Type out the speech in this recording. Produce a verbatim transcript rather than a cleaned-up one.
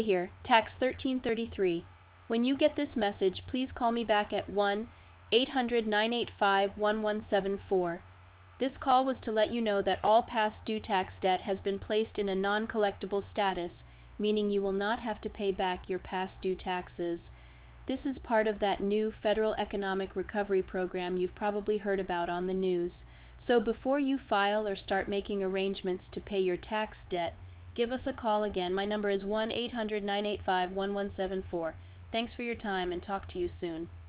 Here, tax thirteen thirty-three. When you get this message, please call me back at one eight hundred nine eight five one one seven four. This call was to let you know that all past due tax debt has been placed in a non-collectible status, meaning you will not have to pay back your past due taxes. This is part of that new Federal Economic Recovery Program you've probably heard about on the news. So before you file or start making arrangements to pay your tax debt, give us a call again. My number is one eight hundred nine eight five one one seven four. Thanks for your time and talk to you soon.